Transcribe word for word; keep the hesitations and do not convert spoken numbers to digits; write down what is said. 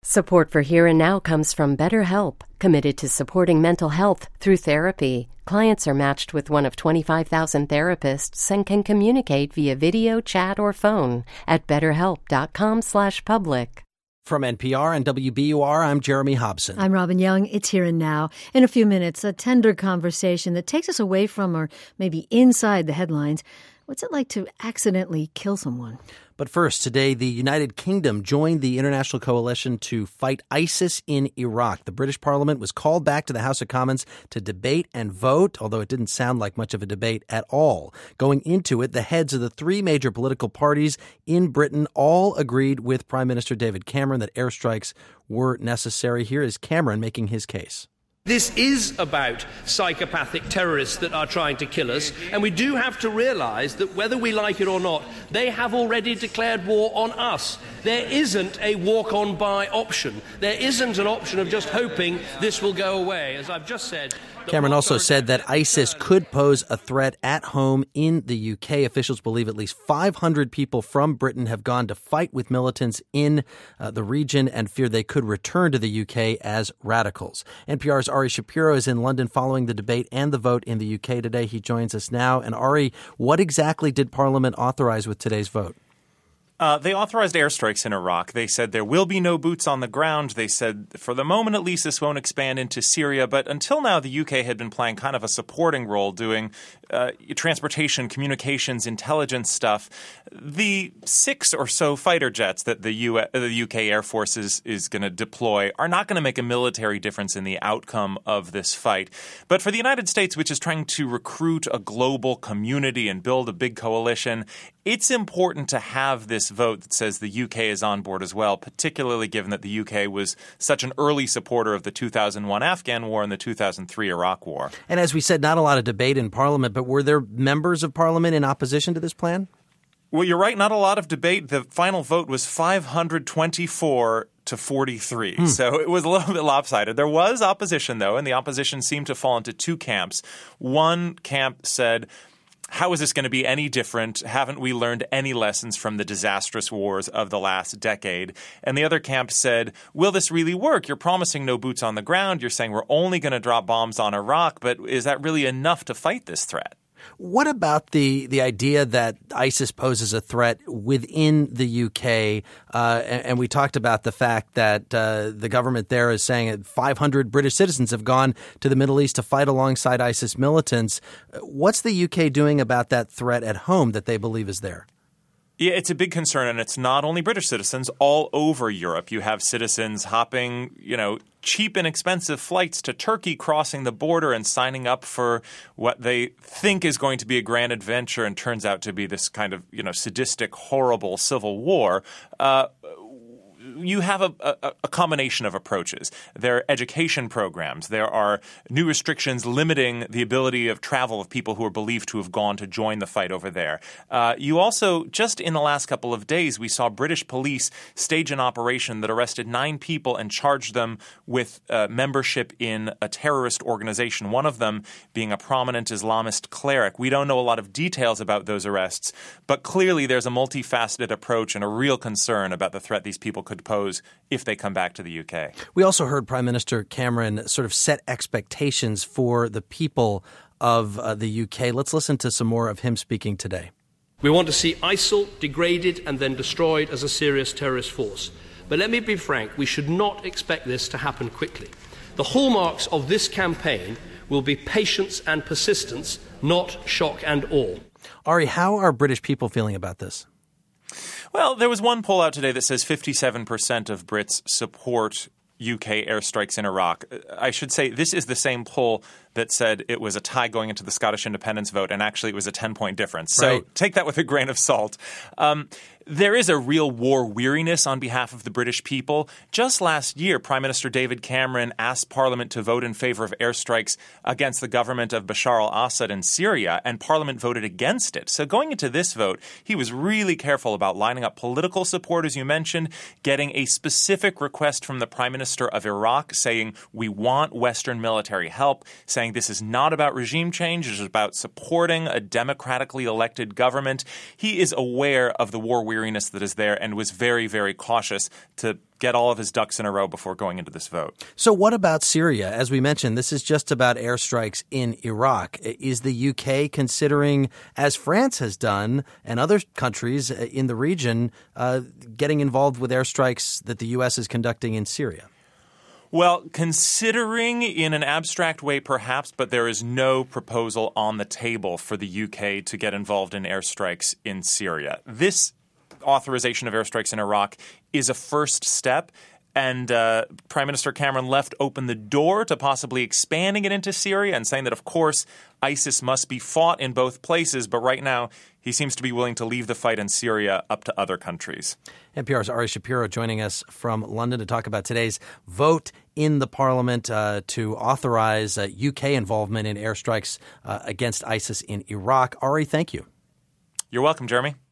Support for Here and Now comes from BetterHelp, committed to supporting mental health through therapy. Clients are matched with one of twenty-five thousand therapists and can communicate via video, chat, or phone at betterhelp.com slash public. From N P R and W B U R, I'm Jeremy Hobson. I'm Robin Young. It's Here and Now. In a few minutes, a tender conversation that takes us away from or maybe inside the headlines. What's it like to accidentally kill someone? But first, today, the United Kingdom joined the international coalition to fight ISIS in Iraq. The British Parliament was called back to the House of Commons to debate and vote, although it didn't sound like much of a debate at all. Going into it, the heads of the three major political parties in Britain all agreed with Prime Minister David Cameron that airstrikes were necessary. Here is Cameron making his case. This is about psychopathic terrorists that are trying to kill us, and we do have to realise that whether we like it or not, they have already declared war on us. There isn't a walk-on-by option. There isn't an option of just hoping this will go away. As I've just said... Cameron also said that ISIS could pose a threat at home in the U K. Officials believe at least five hundred people from Britain have gone to fight with militants in uh, the region and fear they could return to the U K as radicals. N P R's Ari Shapiro is in London following the debate and the vote in the U K today. He joins us now. And Ari, what exactly did Parliament authorize with today's vote? Uh, they authorized airstrikes in Iraq. They said there will be no boots on the ground. They said for the moment, at least, this won't expand into Syria. But until now, the U K had been playing kind of a supporting role, doing uh, transportation, communications, intelligence stuff. The six or so fighter jets that the, U- the U K Air Force is, is going to deploy are not going to make a military difference in the outcome of this fight. But for the United States, which is trying to recruit a global community and build a big coalition, it's important to have this vote that says the U K is on board as well, particularly given that the U K was such an early supporter of the two thousand one Afghan war and the two thousand three Iraq war. And as we said, not a lot of debate in Parliament, but were there members of Parliament in opposition to this plan? Well, you're right. Not a lot of debate. The final vote was five hundred twenty-four to forty-three. Hmm. So it was a little bit lopsided. There was opposition, though, and the opposition seemed to fall into two camps. One camp said, how is this going to be any different? Haven't we learned any lessons from the disastrous wars of the last decade? And the other camp said, will this really work? You're promising no boots on the ground. You're saying we're only going to drop bombs on Iraq. But is that really enough to fight this threat? What about the, the idea that ISIS poses a threat within the U K? Uh, and, and we talked about the fact that uh, the government there is saying that five hundred British citizens have gone to the Middle East to fight alongside ISIS militants. What's the U K doing about that threat at home that they believe is there? Yeah, it's a big concern, and it's not only British citizens. All over Europe, you have citizens hopping, you know, cheap and expensive flights to Turkey, crossing the border and signing up for what they think is going to be a grand adventure and turns out to be this kind of, you know, sadistic, horrible civil war. Uh, you have a, a, a combination of approaches. There are education programs. There are new restrictions limiting the ability of travel of people who are believed to have gone to join the fight over there. Uh, you also, just in the last couple of days, we saw British police stage an operation that arrested nine people and charged them with uh, membership in a terrorist organization, one of them being a prominent Islamist cleric. We don't know a lot of details about those arrests, but clearly there's a multifaceted approach and a real concern about the threat these people could pose if they come back to the U K. We also heard Prime Minister Cameron sort of set expectations for the people of uh, the U K. Let's listen to some more of him speaking today. We want to see ISIL degraded and then destroyed as a serious terrorist force. But let me be frank, we should not expect this to happen quickly. The hallmarks of this campaign will be patience and persistence, not shock and awe. Ari, how are British people feeling about this? Well, there was one poll out today that says fifty-seven percent of Brits support U K airstrikes in Iraq. I should say this is the same poll that said it was a tie going into the Scottish independence vote, and actually it was a ten-point difference. So right. Take that with a grain of salt. Um, there is a real war weariness on behalf of the British people. Just last year, Prime Minister David Cameron asked Parliament to vote in favor of airstrikes against the government of Bashar al-Assad in Syria, and Parliament voted against it. So going into this vote, he was really careful about lining up political support, as you mentioned, getting a specific request from the Prime Minister of Iraq saying we want Western military help, saying this is not about regime change, it is about supporting a democratically elected government. He is aware of the war weariness weariness that is there and was very, very cautious to get all of his ducks in a row before going into this vote. So what about Syria? As we mentioned, this is just about airstrikes in Iraq. Is the U K considering, as France has done and other countries in the region, uh, getting involved with airstrikes that the U S is conducting in Syria? Well, considering in an abstract way, perhaps, but there is no proposal on the table for the U K to get involved in airstrikes in Syria. This authorization of airstrikes in Iraq is a first step, and uh, Prime Minister Cameron left open the door to possibly expanding it into Syria and saying that, of course, ISIS must be fought in both places, but right now he seems to be willing to leave the fight in Syria up to other countries. N P R's Ari Shapiro joining us from London to talk about today's vote in the parliament uh, to authorize uh, U K involvement in airstrikes uh, against ISIS in Iraq. Ari, thank you. You're welcome, Jeremy.